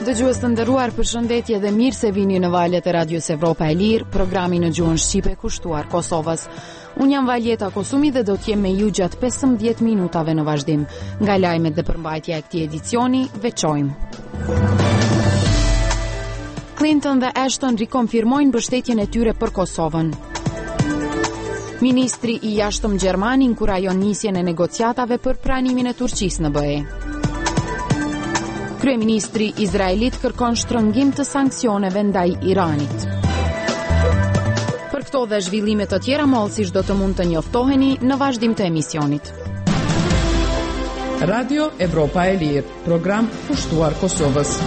Dëgjues të nderuar, përshëndetje dhe mirë se vini në valjet e Radios Evropa e Lirë, programi në gjuhën shqipe kushtuar Kosovës. Unë jam Valjeta Kosumi dhe do t'jem me ju gjatë 15 minutave në vazhdim. Nga lajmet dhe përmbajtja e këtij edicioni, veçojmë. Clinton dhe Ashton rikonfirmojnë mbështetjen e tyre për Kosovën. Ministri i jashtëm gjerman inkurajon nisjen e negociatave për pranimin e Turqisë në BE. Kryeministri izraelit kërkon shtrëngim të sanksioneve ndaj Iranit. Për këto dhe zhvillime të tjera mollësisht do të mund të njoftoheni në vazhdim të emisionit. Radio Evropa e Lirë, program kushtuar Kosovës.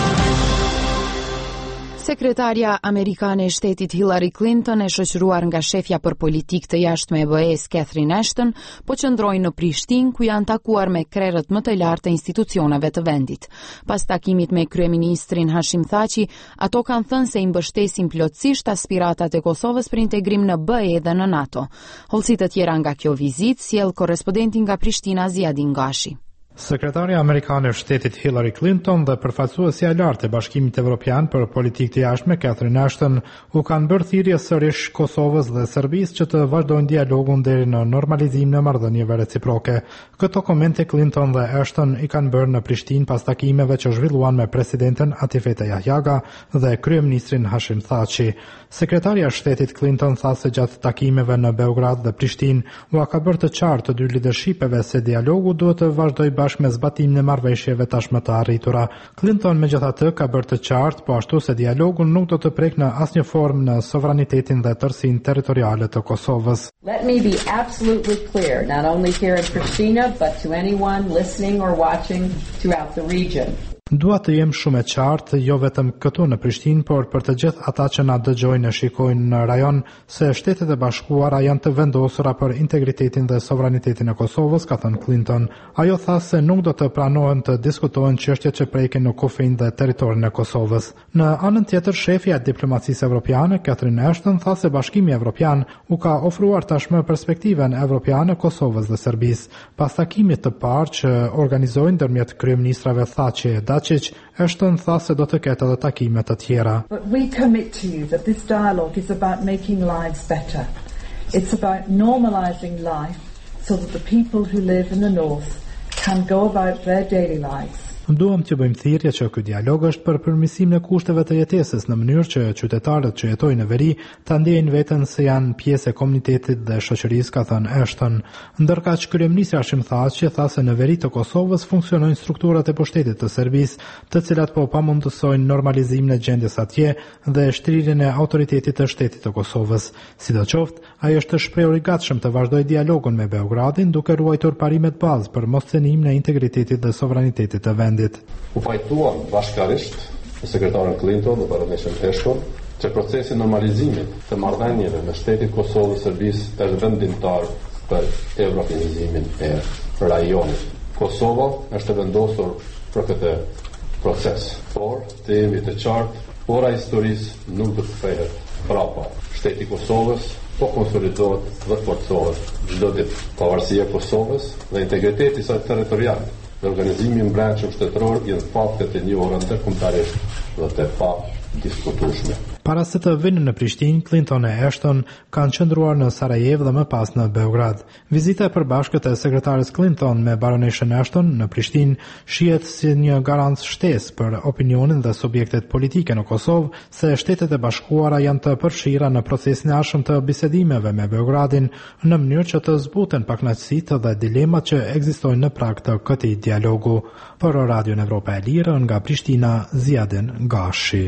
Sekretarja amerikane e shtetit Hillary Clinton, e shoqëruar nga shefja për politikë të jashtme e BE-s Catherine Ashton, po qëndrojnë në Prishtinë, ku janë takuar me krerët më të lartë të institucioneve të vendit. Pas takimit me kryeministrin Hashim Thaçi, ato kanë thënë se i mbështesin plotësisht aspiratat e Kosovës për integrim në BE dhe në NATO. Hollësi të tjera nga kjo vizitë sjell korrespondenti nga Prishtina Ziadin Gashi. Sekretarja amerikane e shtetit Hillary Clinton dhe përfaqësuesja e lartë e Bashkimit Evropian për politikë të jashtme Catherine Ashton u kanë bërë thirrje sërish Kosovës dhe Serbisë që të vazhdojnë dialogun deri në normalizimin e marrëdhënieve reciproke. Këto komente Clinton dhe Ashton i kanë bërë në Prishtinë pas takimeve që zhvilluan me presidenten Atifete Jahjaga dhe kryeministrin Hashim Thaçi. Sekretarja e shtetit Clinton tha se gjatë takimeve në Beograd dhe Prishtinë u ka bërë të qartë të dy lidershipeve se dialogu duhet të vazhdojë bashkë me zbatimin e marrëveshjeve tashmë të arritura. Clinton megjithatë ka bërë të qartë po ashtu se dialogu nuk do të prekë në asnjë formë në sovranitetin dhe tërësinë territoriale të Kosovës. Let me be absolutely clear, not only here in Pristina, but to anyone listening or watching throughout the region. Dua të jem shumë e qartë, jo vetëm këtu në Prishtinë, por për të gjithë ata që na dëgjojnë e shikojnë në rajon, se Shtetet e Bashkuara janë të vendosura për integritetin dhe sovranitetin e Kosovës, ka thënë Clinton. Ajo tha se nuk do të pranohen të diskutohen çështjet që prekin në kufin dhe territorin e Kosovës. Në anën tjetër, shefja e diplomacisë evropiane, Catherine Ashton, tha se Bashkimi Evropian u ka ofruar tashmë perspektiven evropiane Kosovës dhe Serbisë. Pas takimit të parë që organizojnë ndërmjet kryeministrave Thaçi e Ashton tha se do të ketë edhe takime të tjera. But we commit to you that this dialogue is about making lives better. It's about normalizing life so that the people who live in the north can go about their daily lives. Duam të bëjmë thirrje që ky dialog është për përmirësimin e kushteve të jetesës në mënyrë që qytetarët që jetojnë në veri ta ndjejnë veten se janë pjesë e komunitetit dhe shoqërisë, ka thënë Ashton. Ndërkaq kryeministri Hashim Thaçi tha se në veri të Kosovës funksionojnë strukturat e pushtetit të Serbisë, të cilat po pamundësojnë normalizimin e gjendjes atje dhe shtrirjen e autoritetit të shtetit të Kosovës. Sidoqoftë, ai është shprehur i gatshëm të vazhdojë dialogun me Beogradin, duke ruajtur parimet bazë për moscenimin e integritetit dhe sovranitetit të vendit. U pajtuam bashkarisht me sekretarin Clinton dhe baroneshën Ashton që procesi normalizimit të marrëdhënieve me shtetin Kosovë dhe Serbisë është vendimtar për evropianizimin e rajonit. Kosova është vendosur për këtë proces, por të jemi të qartë, ora e historisë nuk do të kthehet prapa. Shteti i Kosovës po konsolidohet dhe forcohet çdo ditë. Pavarësia e Kosovës dhe integriteti i saj territorial dhe organizimi i brendshëm shtetëror janë fakte të njohura ndërkombëtarisht dhe të padiskutueshme. Para se të vinë në Prishtinë, Clinton e Ashton kanë qëndruar në Sarajevo dhe më pas në Beograd. Vizita e përbashkët e sekretares Clinton me baroneshën Ashton në Prishtinë shihet si një garancë shtesë për opinionin dhe subjektet politike në Kosovë se Shtetet e Bashkuara janë të përfshira në procesin e arshëm të bisedimeve me Beogradin në mënyrë që të zbuten pakënaqësitë dhe dilemat që ekzistojnë në prag të këtij dialogu. Për Radion Evropa e Lirë nga Prishtina, Ziadin Gashi.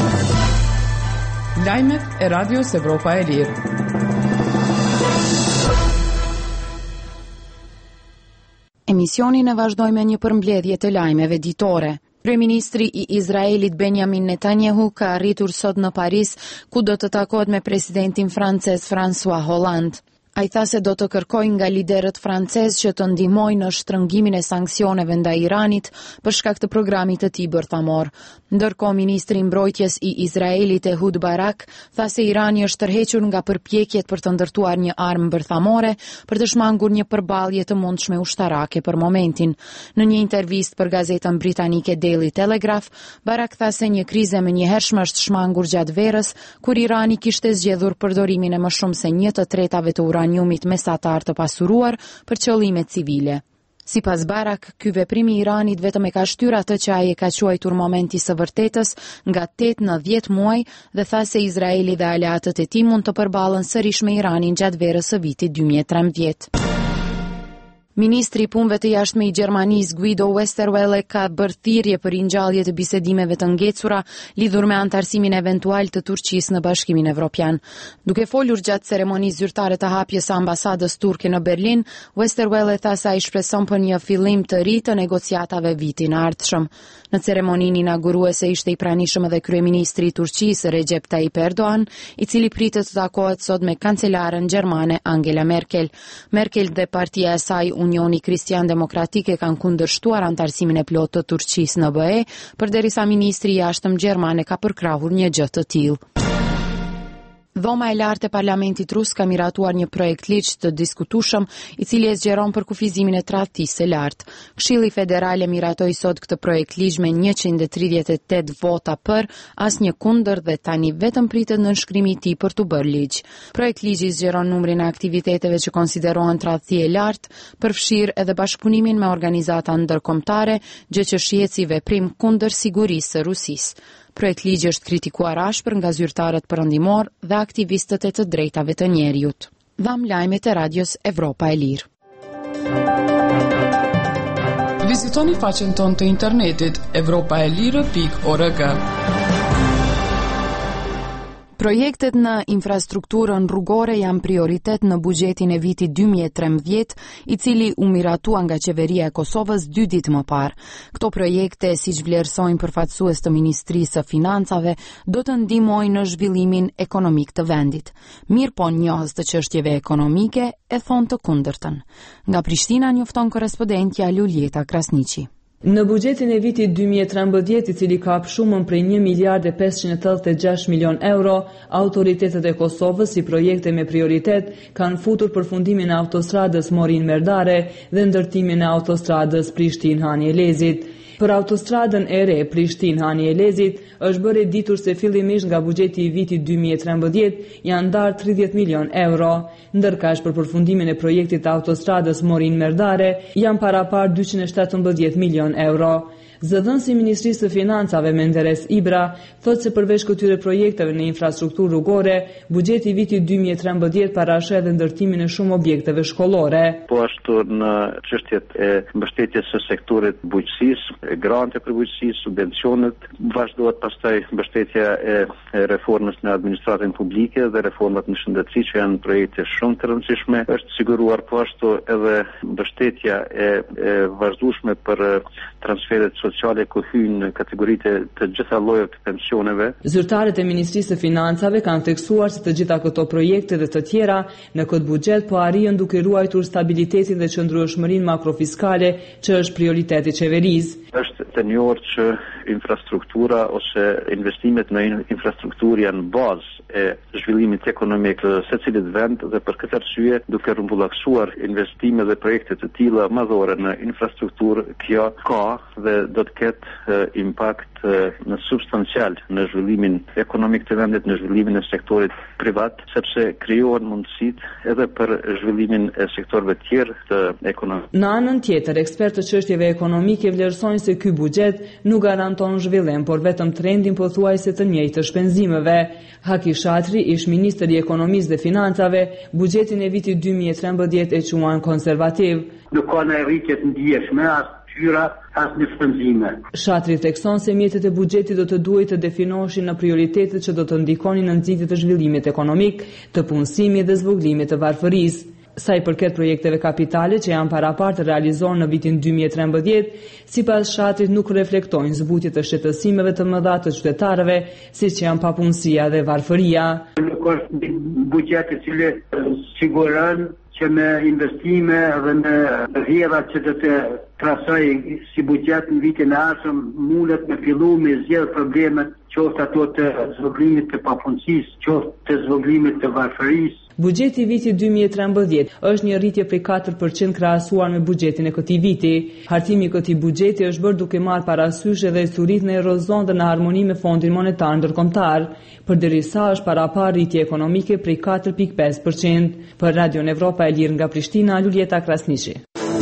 Lajmet e Radios Evropa e Lirë. Emisionin e vazhdojmë me një përmbledhje të lajmeve ditore. Kryeministri i Izraelit Benjamin Netanyahu ka arritur sot në Paris, ku do të takohet me presidentin francez François Hollande. Ai tha se do të kërkojnë nga liderët francezë që të ndihmojnë në shtrëngimin e sanksioneve ndaj Iranit për shkak të programit të tij bërthamor. Ndërkohë ministri i mbrojtjes i Izraelit Ehud Barak tha se Irani është tërhequr nga përpjekjet për të ndërtuar një armë bërthamore për të shmangur një përballje të mundshme ushtarake për momentin. Në një intervistë për gazetën britanike Daily Telegraph, Barak tha se një krize menjëhershme është shmangur gjatë verës, kur Irani kishte zgjedhur përdorimin e më shumë se 1/3 të uraniumit mesatar të pasuruar për qëllime civile. Sipas Barak, ky veprim i Iranit vetëm e ka shtyr atë që ai e ka quajtur momenti së vërtetës nga 8 në 10 muaj dhe tha se Izraeli dhe aleatët e tij mund të përballen sërish me Iranin gjatë verës së vitit 2013. Ministri i Punëve të Jashtme i Gjermanisë Guido Westerwelle ka bërë thirrje për ringjallje të bisedimeve të ngecura lidhur me antarësimin eventual të Turqisë në Bashkimin Evropian. Duke folur gjatë ceremonisë zyrtare të hapjes së ambasadës turke në Berlin, Westerwelle tha se ai shpreson për një fillim të ri të negociatave vitin e ardhshëm. Në ceremoninë inauguruese ishte i pranishëm edhe kryeministri i Turqisë Recep Tayyip Erdogan, i cili pritet të takohet sot me kancelaren gjermane Angela Merkel. Merkel dhe partia e saj Unioni Kristian Demokratike kanë kundërshtuar antarësimin e plotë të Turqisë në BE, përderisa ministri i jashtëm gjerman e ka përkrahur një gjë të tillë. Dhoma e lartë e Parlamentit rus ka miratuar një projekt ligj të diskutueshëm, i cili e zgjeron për kufizimin e tradhtisë së lartë. Këshilli Federal e miratoi sot këtë projekt ligj me 138 vota për, asnjë kundër dhe tani vetëm pritet nënshkrimi i tij për të bërë ligj. Projekt ligji zgjeron numrin e aktiviteteve që konsiderohen tradhti e lartë, përfshir edhe bashkëpunimin me organizata ndërkombëtare, gjë që shihet si veprim kundër sigurisë së Rusisë. Projekt ligji është kritikuar ashpër nga zyrtarët perëndimor dhe aktivistët e të drejtave të njerëzit. Dham lajmet e radios Evropa e Lirë. Vizitoni faqen tonë të internetit europaelire.org. Projektet në infrastrukturën rrugore janë prioritet në buxhetin e vitit 2013, i cili u miratua nga qeveria e Kosovës 2 ditë më parë. Këto projekte, siç vlerësojnë përfaqësues të Ministrisë së Financave, do të ndihmojnë në zhvillimin ekonomik të vendit. Mirë po njohës të çështjeve ekonomike e thonë të kundërtën. Nga Prishtina njofton korrespondentja Luljeta Krasniqi. Në buxhetin e vitit 2013, i cili ka shumën prej 1 miliard e 586 milion euro, autoritetet e Kosovës si projekte me prioritet kanë futur përfundimin e autostradës Morin-Merdare dhe ndërtimin e autostradës Prishtinë-Hanjelezit. Për autostradën e re Prishtinë-Hanjelezit është bërë ditur se fillimisht nga buxheti i vitit 2013 janë ndarë 30 milion euro, ndërkaq për përfundimin e projektit të autostradës Morin-Merdare janë parapar 217 milion euro. Zëdhënësi i Ministrisë së Financave Menderes Ibra thotë se përveç këtyre projekteve në infrastrukturë rrugore, buxheti i vitit 2013 parashë edhe ndërtimin e shumë objekteve shkollore. Po ashtu në çështjet e mbështetjes së sektorit bujqësisë, grante për bujqësi, subvencionet, vazhdohet pastaj mbështetja e reformës në administratën publike dhe reformat në shëndetësi që janë projekte shumë të rëndësishme. Është siguruar po ashtu edhe mbështetja e vazhdueshme për transferet sociale ku hyjnë kategoritë të gjitha llojeve të pensioneve. Zyrtarët e Ministrisë së Financave kanë theksuar se të gjitha këto projekte dhe të tjera në këtë buxhet po arrijën duke ruajtur stabilitetin dhe qëndrueshmërinë makrofiskale që është prioritet i qeverisë. Është të njohur që infrastruktura ose investimet në infrastrukturë janë bazë e zhvillimit ekonomik të secilit vend dhe për këtë arsye duke rrumbullaksuar investime dhe projekte të tilla madhore në infrastrukturë, kjo ka dhe do të ketë impakt në substancial në zhvillimin ekonomik të vendit, në zhvillimin e sektorit privat, sepse krijohen mundësitë edhe për zhvillimin e sektorëve të tjerë të ekonomikë. Në anën tjetër, ekspertët çështjeve ekonomike vlerësojnë se ky buxhet nuk garanton zhvillim, por vetëm trendin pothuajse të njëjtë të shpenzimeve. Haki Shatri, ish ministri i Ekonomisë dhe Financave, buxhetin e vitit 2013 e quan konservativ. Nuk ka në rritje të ndjeshme as tyra as në shpenzime. Shatri thekson se mjetet e buxhetit do të duhet të definoheshin në prioritetet që do të ndikonin në nxitje të zhvillimit ekonomik, të punësimit dhe zvogëlimit të varfërisë. Sa i përket projekteve kapitale që janë parapar të realizohen në vitin 2013, sipas shtrit nuk reflektojnë zbutje të shqetësimeve të mëdha të qytetarëve, siç janë papunësia dhe varfëria. Nuk është buxhet i cili siguron që me investime dhe me rrjedhat që do të trasoj si buxhet në vitin e ardhshëm mundet me fillu me zgjedh problemet, qoftë ato të zvogëlimit të papunësisë, qoftë të zvogëlimit të varfërisë. Buxheti i vitit 2013 është një rritje prej 4% krahasuar me buxhetin e këtij viti. Hartimi i këtij buxheti është bërë duke marrë parasysh edhe curitjen e erozon dhe në harmoni me Fondin Monetar Ndërkombëtar, përderisa është parapar rritje ekonomike prej 4.5%. Për Radio Evropa e Lirë nga Prishtina, Luljeta Krasniqi.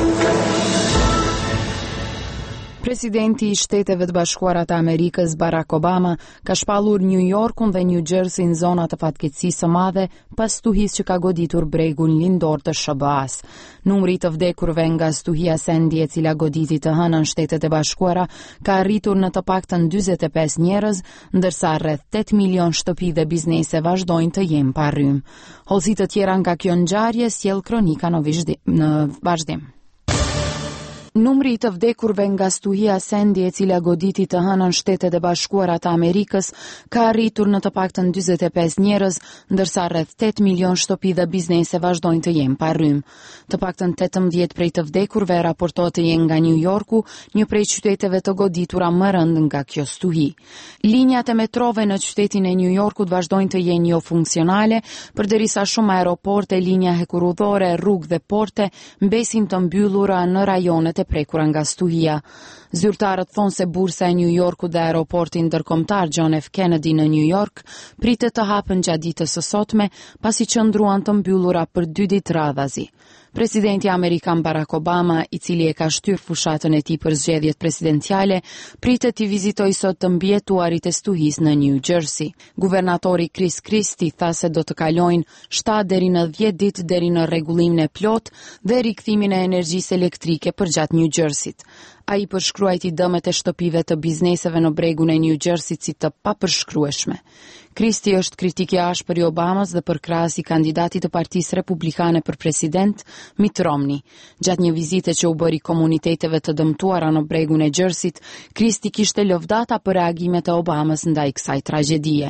Presidenti i Shteteve të Bashkuara të Amerikës Barack Obama ka shpallur New Yorkun dhe New Jersey në zona të fatkeqësisë së madhe pas stuhisë që ka goditur bregun lindor të SBA-s. Numri i të vdekurve nga stuhia Sandy, e cila goditi të hënën Shtetet e Bashkuara, ka arritur në të paktën 45 njerëz, ndërsa rreth 8 milion shtëpi dhe biznese vazhdojnë të jenë pa rrymë. Hollësi të tjera nga kjo ngjarje sjell kronika në vazhdim. Numri i të vdekurve nga stuhia Sandy, e cila goditi të hënën Shtetet e Bashkuara të Amerikës, ka arritur në të paktën 45 njerëz, ndërsa rreth 8 milion shtëpi dhe biznese vazhdojnë të jenë pa rrymë. Të paktën 18 prej të vdekurve raportohet të jenë nga New Yorku, një prej qyteteve të goditura më rënd nga kjo stuhi. Linjat e metrove në qytetin e New Yorkut vazhdojnë të jenë jo funksionale, përderisa shumë aeroporte, linja hekurudhore, rrugë dhe porte mbesin të mbyllura në rajonet e prekura nga stuhia. Zyrtarët thonë se bursa e New Yorkut dhe aeroporti ndërkombëtar John F. Kennedy në New York pritet të hapen gjatë ditës së sotme, pasi qëndruan të mbyllura për 2 ditë radhazi. Presidenti Amerikan Barack Obama, i cili e ka shtyr fushatën e tij për zgjedhjet presidenciale, pritet të vizitoj sot të mbijetuarit e stuhisë në New Jersey. Guvernatori Chris Christie tha se do të kalojnë 7 deri në 10 ditë deri në rregullimin e plot dhe rikthimin e energjisë elektrike përgjatë New Jerseyt. Ai përshkruajti dëmet e shtëpive të bizneseve në bregun e New Jerseyt si të papërshkrueshme. Christie është kritik i ashpër i Obamas dhe përkrahas i kandidatit të Partisë Republikane për president, Mitt Romney. Gjatë një vizite që u bëri komuniteteve të dëmtuara në bregun e Jerseyt, Christie kishte lëvdata për reagimet e Obamas ndaj kësaj tragjedie.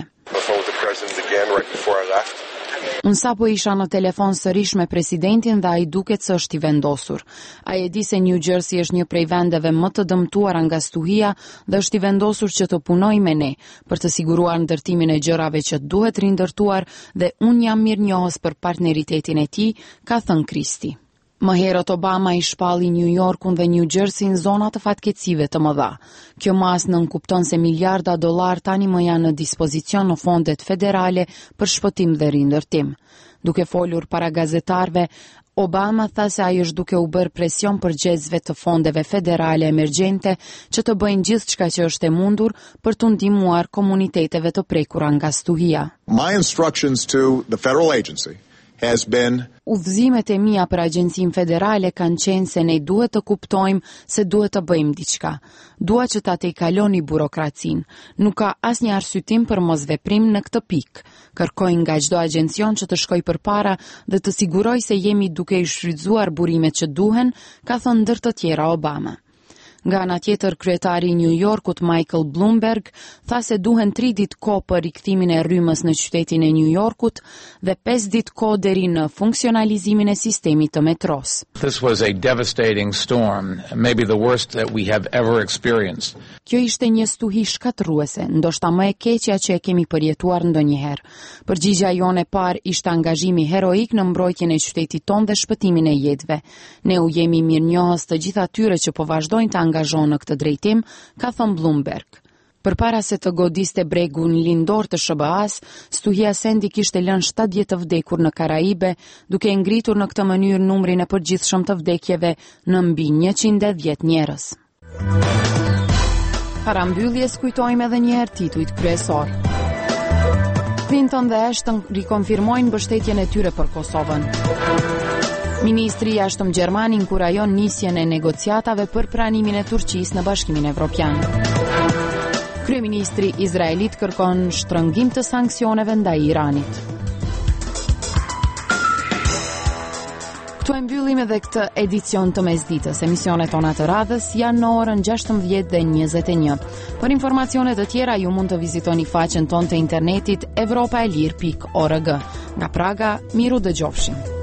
Unë sapo isha në telefon sërish me presidentin dhe ai duket se është i vendosur. Ai e di se New Jersey është një prej vendeve më të dëmtuara nga stuhia dhe është i vendosur që të punojë me ne për të siguruar ndërtimin e gjërave që duhet rindërtuar dhe unë jam mirënjohës për partneritetin e tij, ka thënë Christie. Më herët Obama i shpalli New Yorkun dhe New Jersey në zona të fatkeqësive të mëdha. Kjo masë nënkupton se miliarda dollar tani më janë në dispozicion në fondet federale për shpëtim dhe rindërtim. Duke folur para gazetarve, Obama tha se ai është duke u bërë presion për përgjegjësve të fondeve federale emergjente që të bëjnë gjithçka që është e mundur për të ndihmuar komuniteteve të prekura nga stuhia. My instructions to the federal agency has been Udhëzimet e mia për agjencinë federale kanë qenë se ne duhet të kuptojmë se duhet të bëjmë diçka. Dua që ta tejkaloni burokracinë. Nuk ka asnjë arsyetim për mosveprim në këtë pikë. Kërkoj nga çdo agjencion që të shkojë përpara dhe të siguroj se jemi duke i shfrytzuar burimet që duhen, ka thënë ndër të tjera Obama. Nga ana tjetër, kryetari i New Yorkut Michael Bloomberg tha se duhen 3 ditë kohë për rikthimin e rrymës në qytetin e New Yorkut dhe 5 ditë kohë deri në funksionalizimin e sistemit të metros. This was a devastating storm, maybe the worst that we have ever experienced. Kjo ishte një stuhi shkatërruese, ndoshta më e keqja që e kemi përjetuar ndonjëherë. Përgjigjja jone e parë ishte angazhimi heroik në mbrojtjen e qytetit tonë dhe shpëtimin e jetëve. Ne u jemi mirënjohës të gjithë atyre që po vazhdojnë të angazhohen në këtë drejtim, ka thënë Bloomberg. Përpara se të godiste bregun lindor të SBA-s, stuhia Sandy kishte lënë 70 të vdekur në Karaibe, duke ngritur në këtë mënyrë numrin e përgjithshëm të vdekjeve në mbi 110 njerëz. Para mbylljes kujtojmë edhe një herë titujt kryesor. Clinton dhe Ashton rikonfirmojnë mbështetjen e tyre për Kosovën. Ministri i jashtëm gjerman inkurajon nisjen e negociatave për pranimin e Turqisë në Bashkimin Evropian. Kryeministri izraelit kërkon shtrëngim të sanksioneve ndaj Iranit. Këtu e mbyllim edhe këtë edicion të mesditës. Emisionet tona të radhës janë në orën 16 dhe 21. Për informacione të tjera ju mund të vizitoni faqen tonë të internetit evropaelir.org. Nga Praga, miru dëgjofshim.